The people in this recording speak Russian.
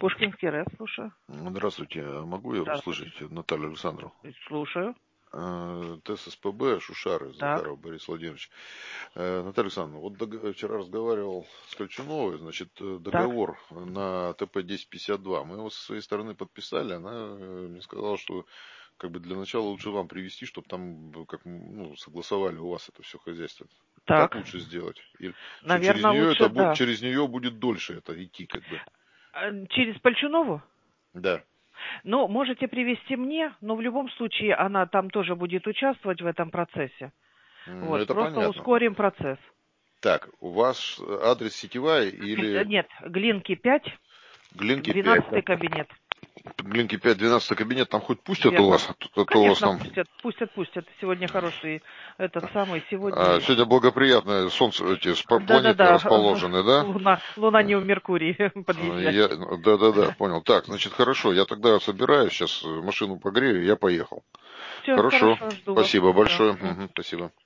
Пушкинский РЭС, слушаю. Здравствуйте. Могу я Здравствуйте. услышать Наталью Александровну? Слушаю. ТССПБ, Шушары, Так. Захаров Борис Владимирович. Наталья Александровна, вот вчера разговаривал с Кольчуновой, значит, Так. договор на ТП-1052. Мы его со своей стороны подписали. Она мне сказала, что как бы для начала лучше вам привести, чтобы там согласовали у вас это все хозяйство. Так Так. лучше сделать? Или что через Наверное, нее лучше, да. через нее будет дольше это идти, как бы? Через Польчунову? Да. Ну, можете привести мне, но в любом случае она там тоже будет участвовать в этом процессе. Вот, Это просто понятно. ускорим процесс. Так, у вас адрес сетевая или Нет, Глинки 5, Глинки 5? 12 кабинет. Глинки 5, 12 кабинет, там хоть пустят у Верно. вас? А то у вас Конечно, там... пустят. Сегодня хороший этот самый, сегодня... Сегодня благоприятное солнце, планеты Да-да-да, расположены, да? Луна не в Меркурии подъезжает. Да, понял. Так, значит, хорошо, я тогда собираюсь, сейчас машину погрею, я поехал. Все, Хорошо, хорошо, жду вас. спасибо Да. большое. Спасибо.